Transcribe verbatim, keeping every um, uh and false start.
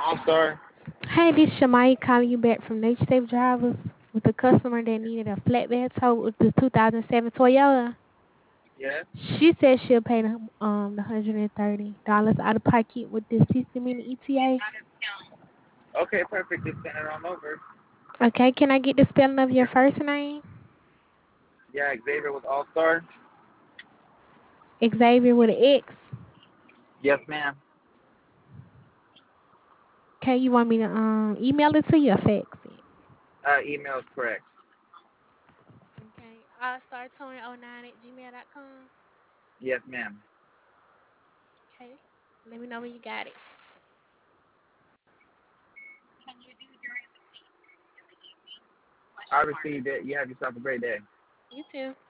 All-Star. Hey, this Shamai calling you back from Nature Safe Drivers with a customer that needed a flatbed tow with the two thousand seven Toyota. Yes. She said she'll pay the, um the one hundred thirty dollars out of pocket with the sixty minute E T A. Okay, perfect. Just send it on over. Okay, can I get the spelling of your first name? Yeah, Xavier with All-Star. Xavier with an X. Yes, ma'am. Okay, you want me to um email it to you or fax it? Uh, email is correct. Okay, I'll start towing oh nine at gmail dot com. Yes, ma'am. Okay, let me know when you got it. I received it. You have yourself a great day. You too.